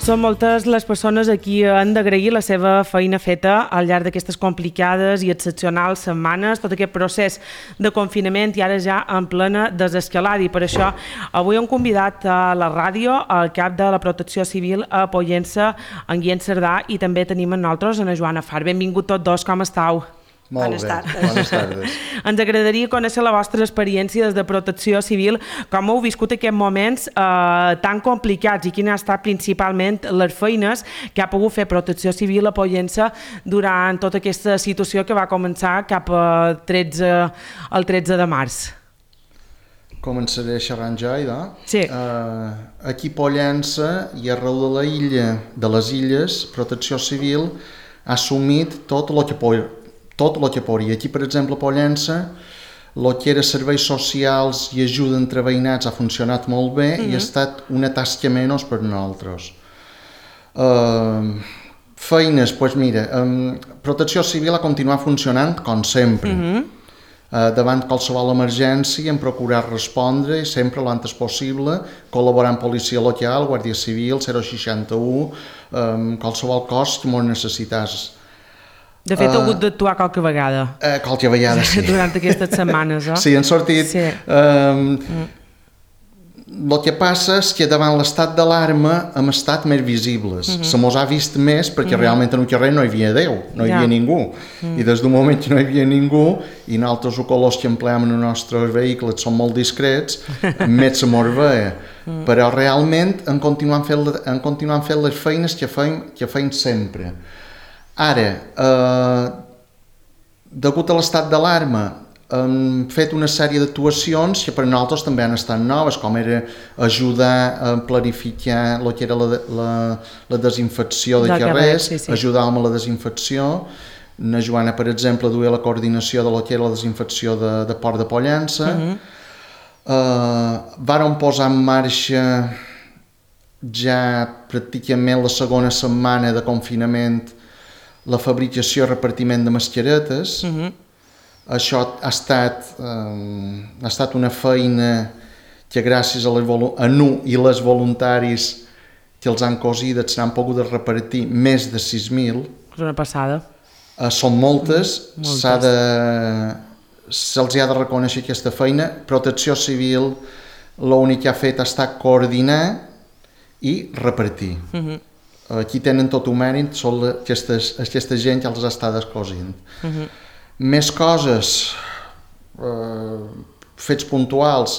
Són moltes les persones a qui han d'agrair la seva feina feta al llarg d'aquestes complicades i excepcionals setmanes, tot aquest procés de confinament i ara ja en plena desescalada. I per això avui hem convidat a la ràdio el cap de la Protecció Civil a Pollença, en Guillem Cerdà, i també tenim amb nosaltres a Joana Far. Benvingut tots dos, com estàu? Molt bé, bones tardes. Ens agradaria conèixer la vostra experiència des de Protecció Civil, com heu viscut aquests moments tan complicats i quines han estat principalment les feines que ha pogut fer Protecció Civil a Pollença durant tota aquesta situació que va començar cap al 13 de març. Començaré xerrant jo, idò? Sí. Aquí a Pollença i arreu de les illes, Protecció Civil ha assumit tot el que podria. Aquí, per exemple, a Pollença, el que era serveis socials i ajuda entre veïnats ha funcionat molt bé i ha estat una tasca menys per nosaltres. Feines, doncs mira, Protecció Civil ha continuat funcionant com sempre. Davant qualsevol emergència hem procurat respondre sempre l'antes possible, col·laborant amb policia local, Guàrdia Civil, 061, qualsevol cos que ens necessités. De fet, heu hagut d'actuar qualque vegada. Qualque vegada, sí. Durant aquestes setmanes, eh? Sí, han sortit. Sí. El que passa és que davant l'estat d'alarma hem estat més visibles. Se mos ha vist més perquè realment en el carrer no hi havia Déu, no hi havia ningú. I des d'un moment que no hi havia ningú, i nosaltres els colors que empleem en els nostres vehicles són molt discrets, més se mos veia. Però realment hem continuat fent les feines que feim sempre. Ara, degut a l'estat d'alarma, hem fet una sèrie d'actuacions que per nosaltres també han estat noves, com era ajudar a planificar el que era la desinfecció de carrers, ajudar-me a la desinfecció. Na Joana, per exemple, duia la coordinació de lo que era la desinfecció de Port de Pollença. Vàrem posar en marxa ja pràcticament la segona setmana de confinament la fabricació i repartiment de mascaretes. Això ha estat una feina que gràcies a nu i les voluntaris que els han cosides s'han pogut repartir més de 6.000. És una passada. Són moltes. Se'ls ha de reconèixer aquesta feina. Protecció Civil l'únic que ha fet ha estat coordinar i repartir. Aquí tenen tot un mèrit, són aquesta gent que els està descosint. Més coses, fets puntuals,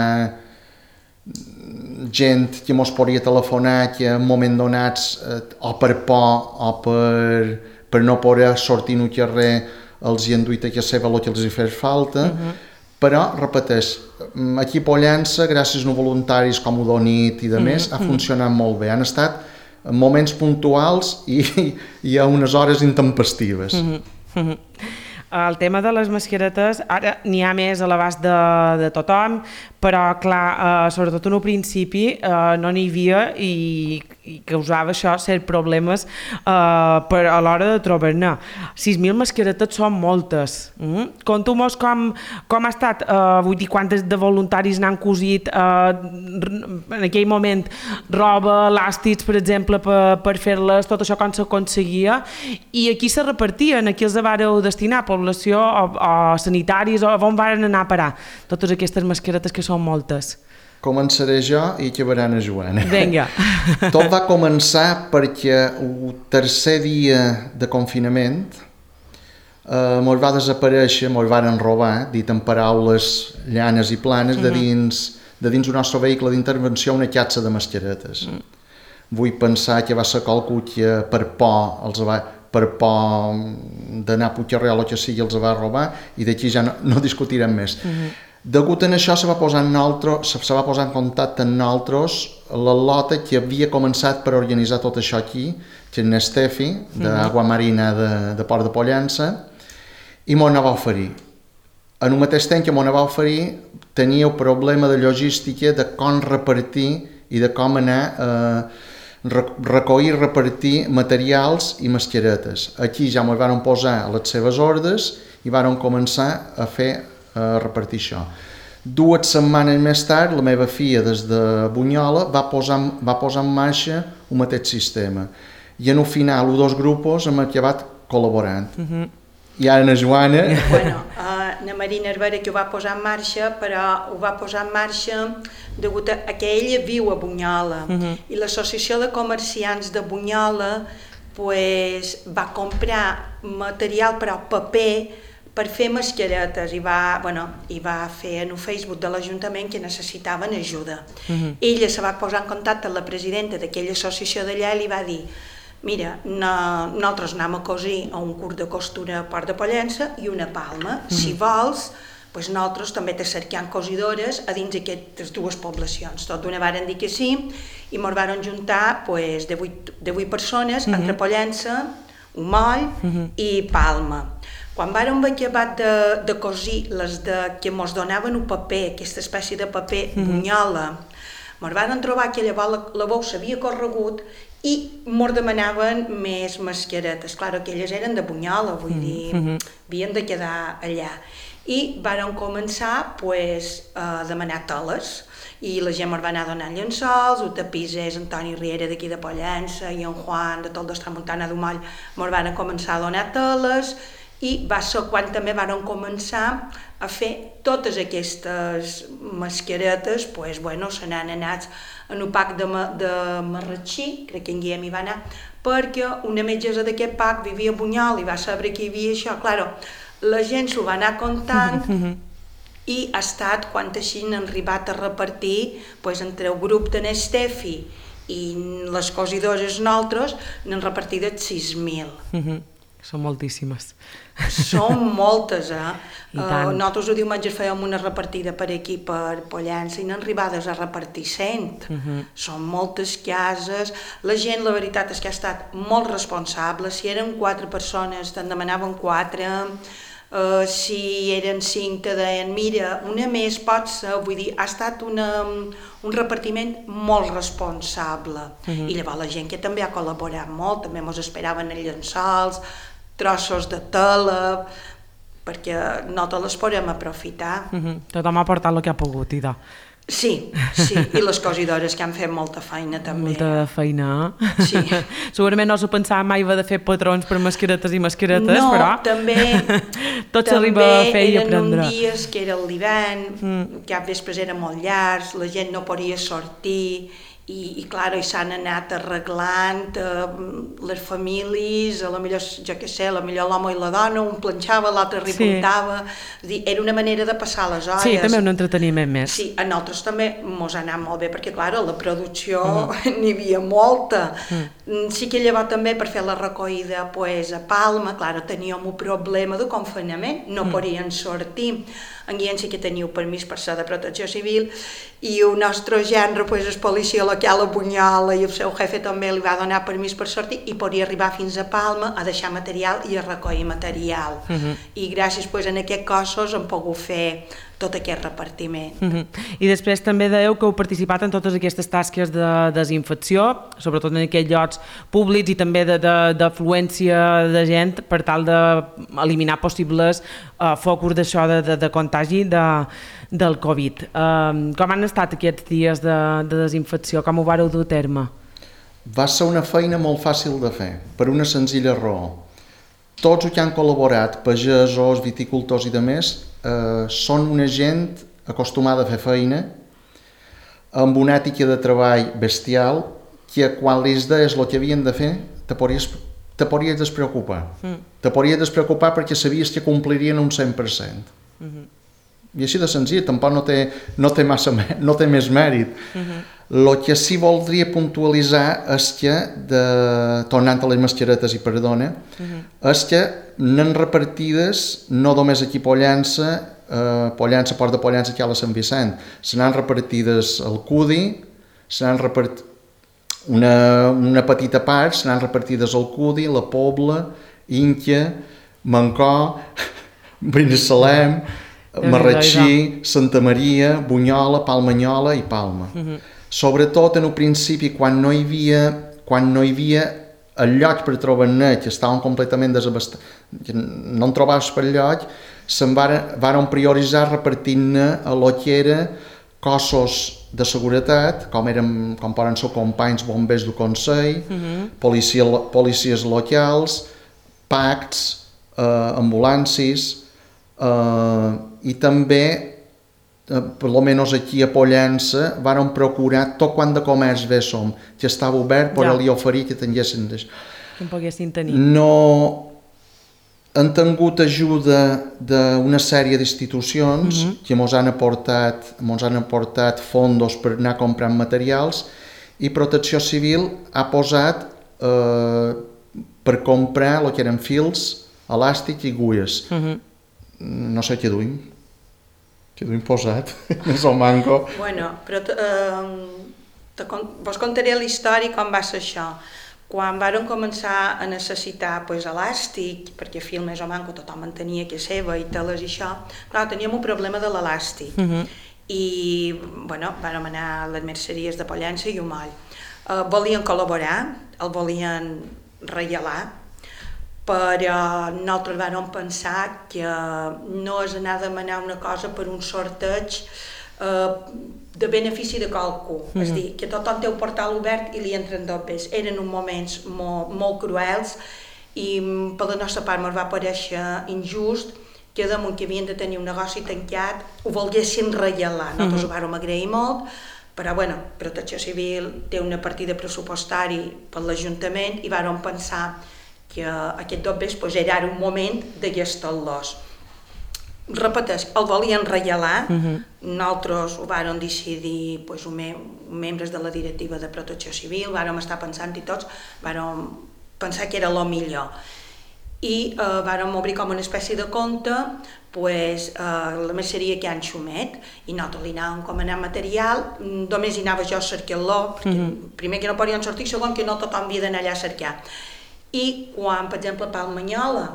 gent que mos podria telefonar que en moment donats, o per por o per no poder sortir en el carrer, els hi han duit a que seva el que els hi fes falta, però, repeteix, aquí a Pollença, gràcies a voluntaris com Udonit i de més, ha funcionat molt bé. Han estat moments puntuals i a unes hores intempestives. El tema de les mascaretes, ara n'hi ha més a l'abast de tothom, però clar, sobretot en un principi no n'hi havia i causava això cert problemes a l'hora de trobar-ne. 6.000 mascaretes són moltes. Conta-mos com ha estat, vull dir, quantes de voluntaris n'han cosit en aquell moment, roba, elàstics, per exemple, per fer-les, tot això com s'aconseguia, i aquí se repartien, aquí els vareu destinar, població o sanitaris, o on van anar a parar totes aquestes mascaretes que són moltes. Començaré jo i acabarà na Joana. Vinga. Tot va començar perquè el tercer dia de confinament mos va desaparèixer, mos van robar, dit en paraules llanes i planes, de dins el nostre vehicle d'intervenció una xatxa de mascaretes. Vull pensar que va ser qualcú que per por d'anar a carrer o el que sigui els va robar, i d'aquí ja no discutirem més. Degut a això se va posar en contacte amb nosaltres la Lota que havia començat per organitzar tot això aquí, que és l'Estefi, d'Agua Marina de Port de Pollença, i m'ho va oferir. En el mateix temps que m'ho va oferir, tenia el problema de logística de com repartir i de com anar a recollir i repartir materials i mascaretes. Aquí ja m'ho van posar a les seves ordres i van començar a repartir això. 2 setmanes més tard, la meva filla des de Bunyola va posar en marxa el mateix sistema. I en el final, els dos grups hem acabat col·laborant. I ara la Joana... Bueno, la Marina Herrera que ho va posar en marxa, però ho va posar en marxa degut a que ella viu a Bunyola i l'Associació de Comerciants de Bunyola pues, va comprar material, però paper, per fer mascaretes i va fer en el Facebook de l'Ajuntament que necessitaven ajuda. Ella se va posar en contacte amb la presidenta d'aquella associació d'allà i li va dir: mira, nosaltres anem a cosir a un curs de costura a Port de Pollença i una Palma. Si vols, pues nosaltres també te cercam cosidores a dins d'aquestes dues poblacions. Tot d'una varen dir que sí i ens varen juntar pues, de 8 persones entre Pollença, Moll i Palma. Quan vàrem acabat de cosir les que ens donaven el paper, aquesta espècie de paper Bunyola, ens varen trobar que llavors la bou s'havia corregut i ens demanaven més mascaretes. Clar, aquelles eren de Bunyola, vull dir, havien de quedar allà. I vàrem començar a demanar teles i la gent ens va anar donant llençols, el tapissers Antoni Riera d'aquí de Pollença i en Juan de Toldos Tramuntana de Moll ens van començar a donar teles i va ser quan també vàrem començar a fer totes aquestes mascaretes, se n'han anat en el PAC de Marratxí, crec que en Guillem hi va anar, perquè una metgessa d'aquest PAC vivia a Bunyol i va saber que hi havia això. Clar, la gent s'ho va anar contant i ha estat quan així n'han arribat a repartir entre el grup de n'Estefi i les cosidores nosaltres n'han repartit 6.000. Són moltíssimes. Són moltes, Nosaltres el diumenge fèiem una repartida per aquí, per Pollença, i n'han arribades a repartir 100. Són moltes cases. La gent, la veritat és que ha estat molt responsable. Si eren 4 persones, te'n demanaven 4. Si eren 5, te deien, mira, una més pot ser. Vull dir, ha estat un repartiment molt responsable. I llavors la gent que també ha col·laborat molt, també ens esperaven els llençols, trossos de tela, perquè no te les podem aprofitar. Tothom ha portat el que ha pogut, Ida. Sí, i les cosidores que han fet molta feina també. Molta feina, Sí. Segurament no s'ho pensava mai de fer patrons per mascaretes i mascaretes, però... No, també tot s'arriba a fer i a prendre. Eren uns dies que era l'hivern, cap vespres eren molt llargs, la gent no podia sortir, i clar, s'han anat arreglant les famílies, a la millor, jo què sé, la millor l'home i la dona, un planxava, l'altre repuntava, era una manera de passar les hores. Sí, també un entreteniment més. Sí, a nosaltres també mos ha anat molt bé, perquè clar, a la producció n'hi havia molta. Sí que llavors també per fer la recollida a Palma, clar, teníem un problema de confinament, no podien sortir. En Guillem sí que teniu permís per ser de protecció civil i el nostre gendre és policia local a Bunyola i el seu jefe també li va donar permís per sortir i podia arribar fins a Palma a deixar material i a recollir material. I gràcies en aquests cossos hem pogut fer tot aquest repartiment. I després també dèieu que heu participat en totes aquestes tasques de desinfecció, sobretot en aquells llocs públics i també d'afluència de gent per tal d'eliminar possibles focus d'això de contagi del Covid. Com han estat aquests dies de desinfecció? Com ho vareu dur a terme? Va ser una feina molt fàcil de fer, per una senzilla raó. Tots els que han col·laborat, pagesos, viticultors i demés, són una gent acostumada a fer feina, amb una ètica de treball bestial, que quan els deies el que havien de fer, te podries despreocupar. Te podries despreocupar perquè sabies que complirien un 100%. I així de senzill, tampoc no té més mèrit. El que sí voldria puntualitzar és que, tornant a les mascaretes i perdona, és que n'han repartides no només aquí a Pollença, Port de Pollença aquí a la Sant Vicent, se n'han repartides al Cudi, se n'han repartit una petita part, se n'han repartides al Cudi, la Pobla, Inca, Mancó, Binissalem, Marratxí, Santa Maria, Bunyola, Palmanyola i Palma. Sobretot en el principi, quan no hi havia el lloc per trobar-ne, que estaven completament desabastats, no en trobaves per lloc, se'n varen prioritzar repartint-ne a lo que era cossos de seguretat, com poden ser companys bombers del Consell, policies locals, PACs, ambulàncies, i també, per almenys aquí a Pollença, varen procurar tot quant de comerç bé som, que estava obert, però li oferir que tinguessin d'això. Que en poguessin tenir. No han tingut ajuda d'una sèrie d'institucions que ens han aportat fondos per anar comprant materials, i Protecció Civil ha posat per comprar el que eren fils, elàstics i agulles. No sé què duim. Què duim posat? És el manco. Bueno, però vos contaré la història com va ser això. Quan varen començar a necessitar elàstic, perquè fil més o manco tothom en tenia que seva i teles i això, clar, teníem un problema de l'elàstic. I, bueno, vàrem anar a les merceries de Pollença i Umoll. Volien col·laborar, el volien regalar, però nosaltres vàrem pensar que no és anar a demanar una cosa per un sorteig de benefici de qualcú, és dir, que tothom té un portal obert i li entren dobbes. Eren uns moments molt cruels i per la nostra part ens va parèixer injust que damunt que havien de tenir un negoci tancat ho volguessin regalar. Nosaltres ho vàrem agrair molt, però bueno, Protecció Civil té una partida pressupostari per l'Ajuntament i vàrem pensar que aquest dobbes era ara un moment de gastar-los. Repeteix, el volien regalar, nosaltres ho vàrem decidir, membres de la directiva de Protecció Civil, vàrem estar pensant i tots, vàrem pensar que era el millor. I vàrem obrir com una espècie de compte la merceria que han Xumet, i nosaltres li anàvem comanant material, només hi anava jo a cercar-lo, perquè primer que no podien sortir, segon que no tothom havia d'anar allà a cercar. I quan, per exemple, Pal Manyola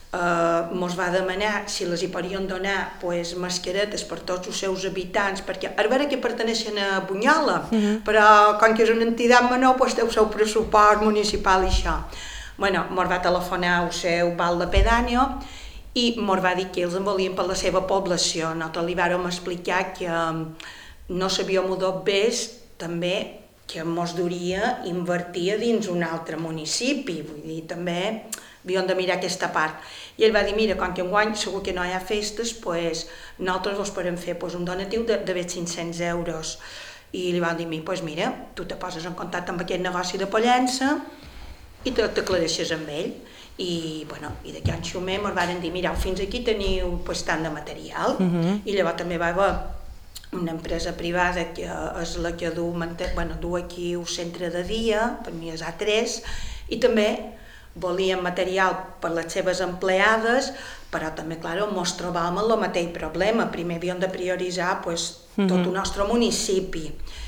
ens va demanar si les hi podien donar mascaretes per tots els seus habitants, perquè a veure que perteneixen a Bunyola, però com que és una entitat menor té el seu pressupost municipal i això. Bueno, ens va telefonar el seu val de pedàneo i ens va dir que ells en volien per la seva població. Nosaltres li vàrem explicar que no sabíem dobbers també que ens duria invertir dins un altre municipi, vull dir, també havíem de mirar aquesta part. I ell va dir, mira, com que enguany segur que no hi ha festes, nosaltres vos podem fer un donatiu de 500 euros. I li van dir, mira, tu te poses en contacte amb aquest negoci de Pollença i t'aclareixes amb ell. I d'aquí a Xumet ens van dir, mireu, fins aquí teniu tant de material. I llavors també va haver una empresa privada que és la que du aquí el centre de dia, per mi és A3, i també volien material per les seves empleades, però també, clar, ens trobàvem amb el mateix problema. Primer havíem de prioritzar tot el nostre municipi.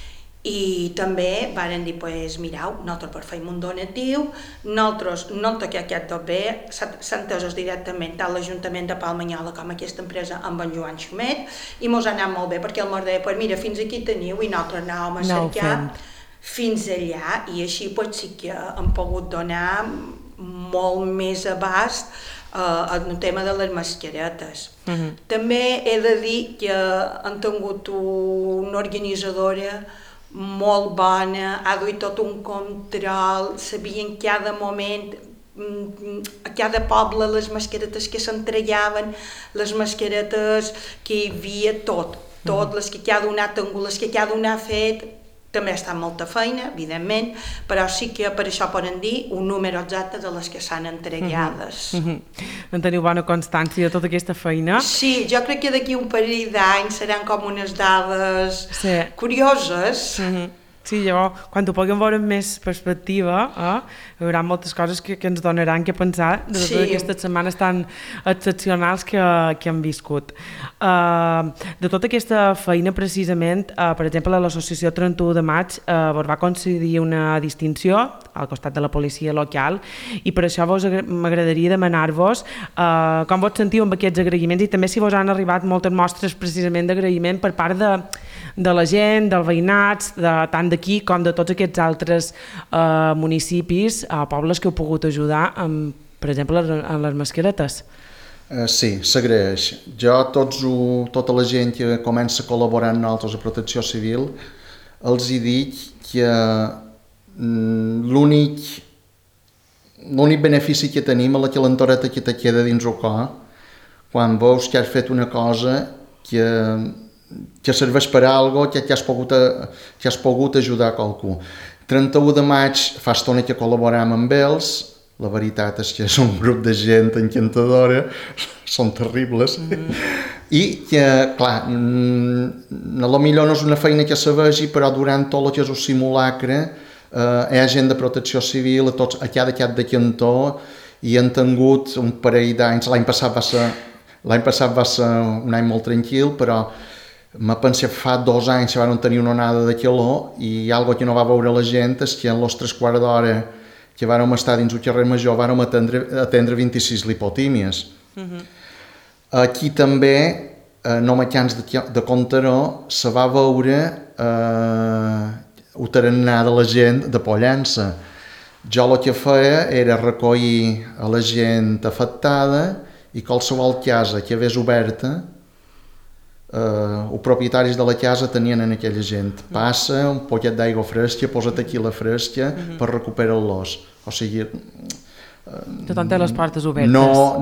I també varen dir, mireu, nosaltres fem un donatiu, nosaltres no en toquem aquest dobber, s'han entesos directament tant l'Ajuntament de Palmanyola com aquesta empresa amb en Joan Xumet, i mos ha anat molt bé, perquè el ens deia, mira, fins aquí teniu, i nosaltres anàvem a cercar fins allà, i així sí que hem pogut donar molt més abast el tema de les mascaretes. També he de dir que han tingut una organitzadora molt bona, ha duit tot un control, sabien cada moment, a cada poble les mascaretes que s'entregaven, les mascaretes que hi havia, tot, les que cada un ha tingut, les que cada un ha fet. També ha estat molta feina, evidentment, però sí que per això poden dir un número exacte de les que s'han entregades. En teniu bona constància de tota aquesta feina? Sí, jo crec que d'aquí un parell d'anys seran com unes dades curioses. Sí, llavors, quan ho puguem veure amb més perspectiva, hi haurà moltes coses que ens donaran que pensar de totes aquestes setmanes tan excepcionals que hem viscut. De tota aquesta feina, precisament, per exemple, l'Associació 31 de Maig vos va concedir una distinció al costat de la policia local, i per això m'agradaria demanar-vos com vos sentiu amb aquests agraïments, i també si vos han arribat moltes mostres precisament d'agraïment per part de la gent, dels veïnats, tant d'aquí com de tots aquests altres municipis, pobles que heu pogut ajudar, per exemple, en les mascaretes. Sí, s'agraeix. Jo, tota la gent que comença a col·laborar amb nosaltres a Protecció Civil, els hi dic que l'únic benefici que tenim és la calentoreta que te queda dins el cor quan veus que has fet una cosa que serveix per a alguna cosa, que has pogut ajudar a qualcú. 31 de maig fa estona que col·laboram amb ells. La veritat és que és un grup de gent encantadora, són terribles, i que, clar, potser no és una feina que se vegi, però durant tot el que és el simulacre hi ha gent de Protecció Civil a cada cap de cantó i han tingut un parell d'anys. L'any passat va ser un any molt tranquil, però me penso que fa 2 anys van tenir una onada de calor i algo que no va veure la gent és que en els 3/4 d'hora que vàrem estar dins el carrer Major vàrem atendre 26 lipotímies. Aquí també, no m'acans de Contaró, se va veure el tarannà de la gent de Pollença. Jo el que feia era recollir a la gent afectada i qualsevol casa que hagués oberta, els propietaris de la casa tenien en aquella gent. Passa, un poquet d'aigua fresca, posa tequila fresca per recuperar-los. O sigui... Tothom té les portes obertes.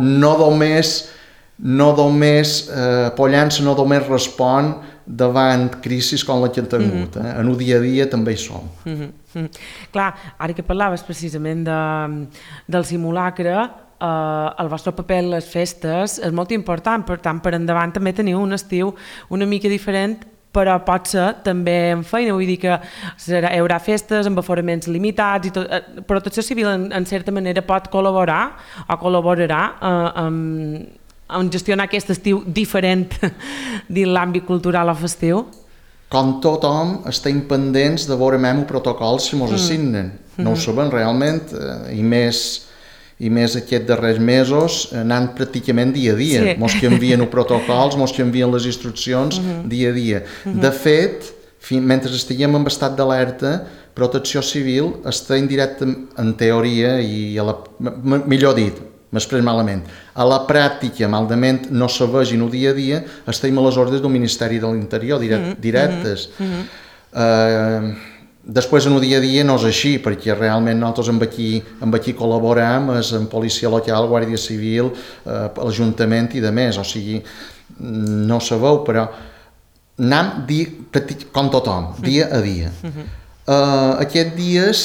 No només Pollença no només respon davant crisis com la que hem tingut. En el dia a dia també hi som. Clar, ara que parlaves precisament del simulacre, el vostre paper en les festes és molt important, per tant, per endavant també teniu un estiu una mica diferent, però pot ser també en feina, vull dir que hi haurà festes amb aforaments limitats i tot. Protecció Civil en certa manera pot col·laborar o col·laborarà en gestionar aquest estiu diferent dins l'àmbit cultural o festiu? Com tothom, estem pendents de veure els protocols que ens assignen. No ho sabem realment, i més aquests darrers mesos anant pràcticament dia a dia. Sí. Mos que envien els protocols, mos que envien les instruccions dia a dia. De fet, mentre estiguem en estat d'alerta, Protecció Civil està en directe, en teoria, i millor dit, m'express malament, a la pràctica, malament no se vegi en el dia a dia, estem a les ordres del Ministeri de l'Interior, directes. Després en el dia a dia no és així, perquè realment nosaltres amb aquí col·laboram, és en policia local, Guàrdia Civil, l'Ajuntament i de més, o sigui, no se veu, però anem com tothom, dia a dia. Aquests dies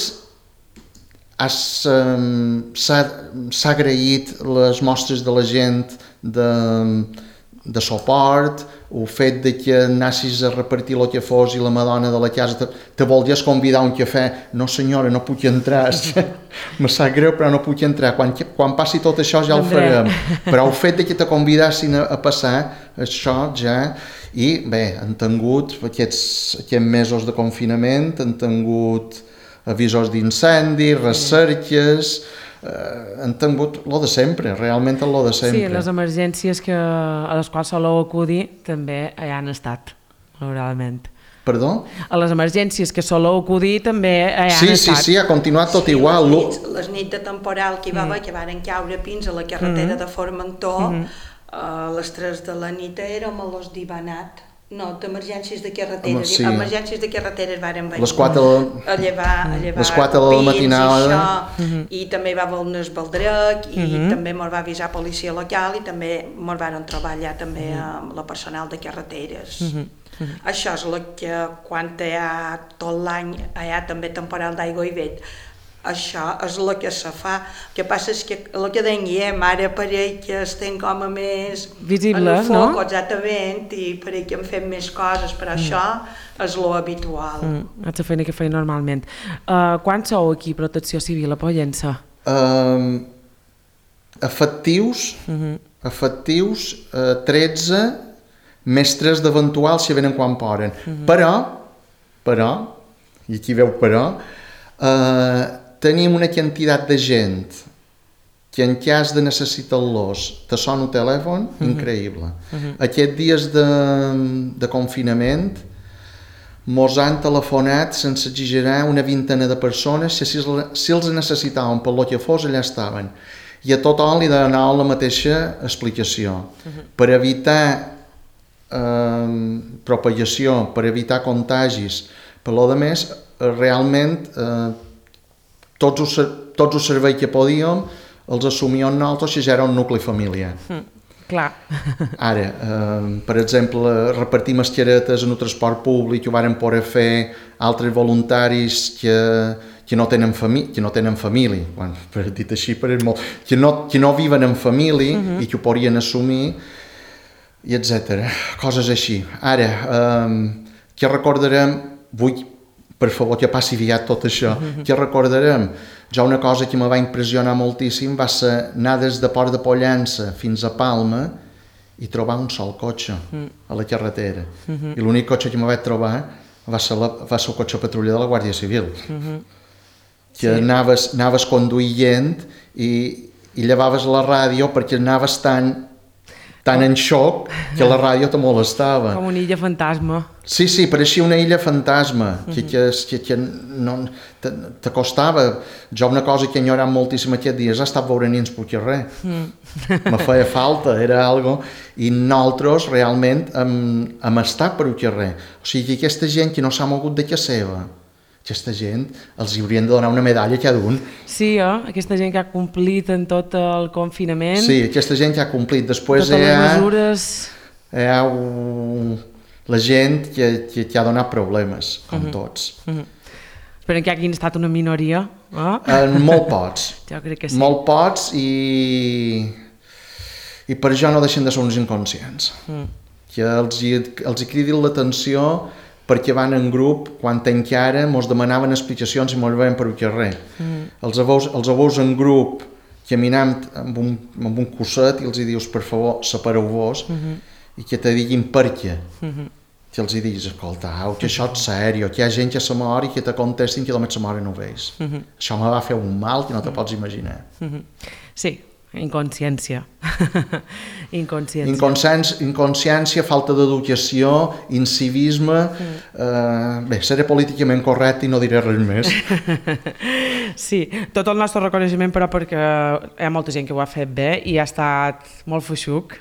s'ha agraït les mostres de la gent de suport, el fet de que anessis a repartir el que fos i la madona de la casa te volies convidar a un cafè. No senyora, no puc entrar, me sap greu però no puc entrar, quan passi tot això ja el farem, però el fet de que te convidassin a passar, això ja, i bé, han tingut aquests mesos de confinament, han tingut avisos d'incendi, recerques, han tingut lo de sempre, realment lo de sempre. Sí, les emergències a les quals soleu acudir també hi han estat, malauradament. Perdó? A les emergències que soleu acudir també hi han estat. Sí, ha continuat tot igual. Les nits de temporal que hi va haver, que varen caure pins a la carretera de Formentor, a les 3 de la nit érem a l'Os d'Ivanat. No, d'emergències de carretera. Sí. Emergències de carretera van venir. Les 4 a llevar de la matinada. I també va haver un esbaldrec i també ens va avisar policia local i també ens van treballar també amb el personal de carreteres. Això és el que quan hi ha tot l'any, hi ha també temporal d'aigua i vent. Això és el que se fa. El que passa és que el que dèiem, ara pareix que estem com a més visible, en el foc, exactament, i pareix que hem fet més coses, però això és lo habitual. És la feina que feia normalment. Quants sou aquí, Protecció Civil, a Pollença? Efectius 13, més 3 d'eventuals si venen quan poden. Però, i aquí veu però, tenim una quantitat de gent que en cas de necessitar-los te sona el telèfon, increïble. Aquests dies de confinament mos han telefonat, sense exagerar, una vintena de persones, si els necessitaven per lo que fos, allà estaven. i a tothom li donava la mateixa explicació. Per evitar propagació, per evitar contagis, per lo de més, realment tots els serveis que podíem els assumíem nosaltres si ja era un nucli familiar. Clar. Ara, per exemple, repartir mascaretes en el transport públic ho varen poder fer altres voluntaris que no tenen família, per dit així, que no viven en família i que ho podien assumir, i etc. Coses així. Ara, què recordarem? Vull, per favor, que passi aviat tot això. Què recordarem? Jo una cosa que me va impressionar moltíssim va ser anar des de Port de Pollença fins a Palma i trobar un sol cotxe a la carretera. I l'únic cotxe que me vaig trobar va ser el cotxe patrulla de la Guàrdia Civil. Que anaves conduint i llevaves la ràdio perquè anaves tan en xoc que la ràdio te molestava. Com una illa fantasma. Sí, pareixia una illa fantasma, que no t'acostava. Jo una cosa que enyorava moltíssim aquests dies ha estat veure nens pel carrer. Me feia falta, era algo. I nosaltres realment hem estat per el carrer. O sigui, aquesta gent que no s'ha mogut de casa seva, aquesta gent els haurien de donar una medalla cada un. Sí, aquesta gent que ha complit en tot el confinament. Sí, aquesta gent que ha complit. Després totes les mesures. Hi ha la gent que ha donat problemes, com tots. Esperem que hagin estat una minoria. Molt pocs. Jo crec que sí. Molt pocs i per això no deixen de ser uns inconscients. Que els hi cridin l'atenció perquè van en grup, quan encara mos demanaven explicacions i mos veien per el carrer. Els veus en grup caminant amb un cosset i els dius, per favor, separeu-vos, i que te diguin per què. Que els diguis, escolta, que això és sèrio, que hi ha gent que se mor i que te contestin que només se mor i no ho veus. Això me va fer un mal que no te pots imaginar. Sí. Inconsciència. Inconsciència, falta d'educació, incivisme... Bé, seré políticament correcte i no diré res més. Sí, tot el nostre reconeixement, però perquè hi ha molta gent que ho ha fet bé i ha estat molt feixuc.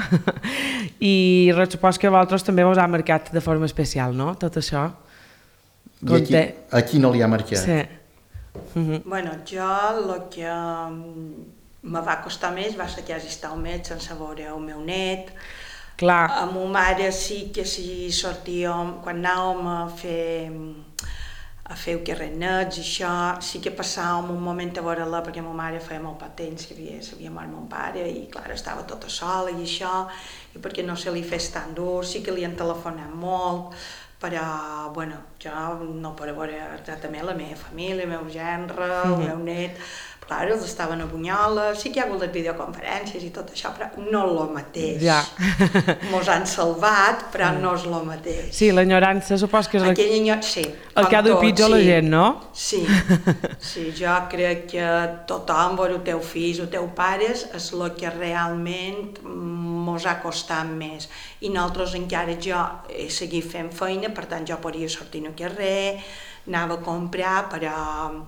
I supos que a vosaltres també us ha marcat de forma especial, no?, tot això. I a qui no li ha marcat? Sí. Bueno, jo el que me va costar més va ser que hagi estat un mes sense veure el meu net. Clar. A ma mare sí que si sortíem, quan anàvem a fer el carrer nets i això, sí que passàvem un moment a veure-la perquè ma mare feia molt poc temps que s'havia mort mon pare i clar, estava tota sola i això, i perquè no se li fes tan dur, sí que li han telefonat molt, però, bueno, jo no per veure exactament la meva família, el meu gendre, el meu net. Clar, els estaven a Bunyola, sí que hi ha hagut les videoconferències i tot això, però no és el mateix. Ja. Mos han salvat, però no és el mateix. Sí, l'enyorança supos que és sí, el que ha de pitjor la gent, no? Sí, jo crec que tothom, veure el teu fill, els teus pares, és el que realment mos ha costat més. I nosaltres encara jo he seguit fent feina, per tant jo podia sortir al carrer, anava a comprar, però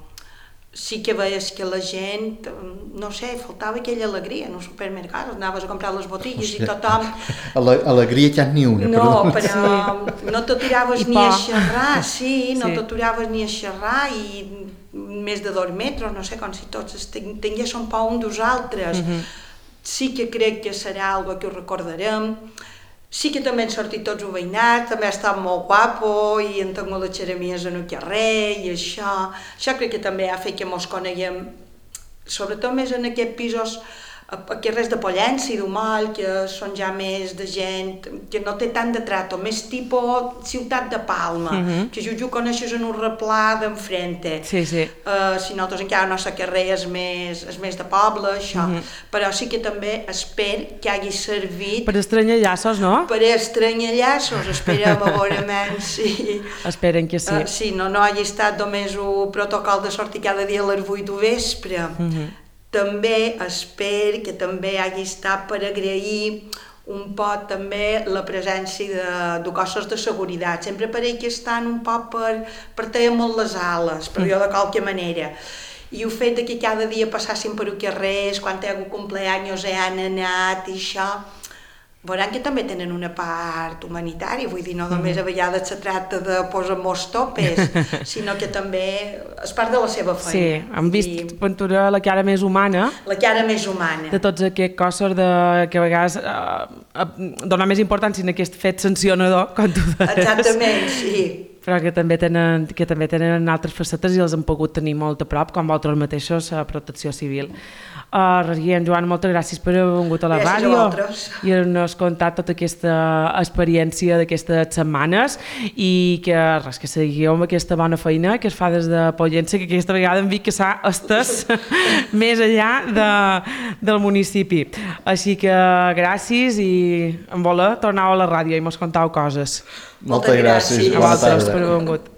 sí que veies que la gent, no sé, faltava aquella alegria en el supermercat, anaves a comprar les botigues i tothom... Alegria que ni una, no, però no t'aturaves ni a xerrar, no t'aturaves ni a xerrar i més de 2 metres, no sé, com si tots tinguéssim por un dels altres. Sí que crec que serà algo que ho recordarem. Sí que també han sortit tots els veïnats, també ha estat molt guapo i han tingut les xeremies en el carrer i això. Això crec que també ha fet que mos coneguem, sobretot més en aquests pisos, carrers de Pollença i d'Humall, que són ja més de gent que no té tant de trato, més tipus ciutat de Palma, que jo coneixes en un replà d'enfrente. Sí. Si nosaltres encara el nostre carrer és més de poble, això. Però sí que també espero que hagi servit... Per estranyar llaços, no? Per estranyar llaços, esperem a veure menys, sí. Esperen que sí. Sí, no hagi estat només un protocol de sortir cada dia a les 8 del vespre. També espero que també hagi estat per agrair un poc també la presència de cossos de seguretat. Sempre pareix que estan un poc per tallar molt les ales, però jo de qualque manera. I el fet que cada dia passassin per els carrers, quan hi ha hagut cumpleaños han anat i això, veuran que també tenen una part humanitària, vull dir, no només a vegades se tracta de posar molts topes, sinó que també és part de la seva feina. Sí, hem vist pintura la cara més humana. La cara més humana. De tots aquests cossos que a vegades donar més importància en aquest fet sancionador, com tu deies. Exactament, sí. Però que també tenen altres facetes i els han pogut tenir molt a prop, com vosaltres mateixos, a Protecció Civil. Guillem, Joan, moltes gràcies per haver vingut a la ràdio i haver-nos contat tota aquesta experiència d'aquestes setmanes i que seguiu amb aquesta bona feina que es fa des de Pollença, que aquesta vegada hem vist que s'ha estès més enllà del municipi. Així que gràcies i en voler tornar a la ràdio i mos contau coses. Moltes gràcies. A vosaltres per haver vingut.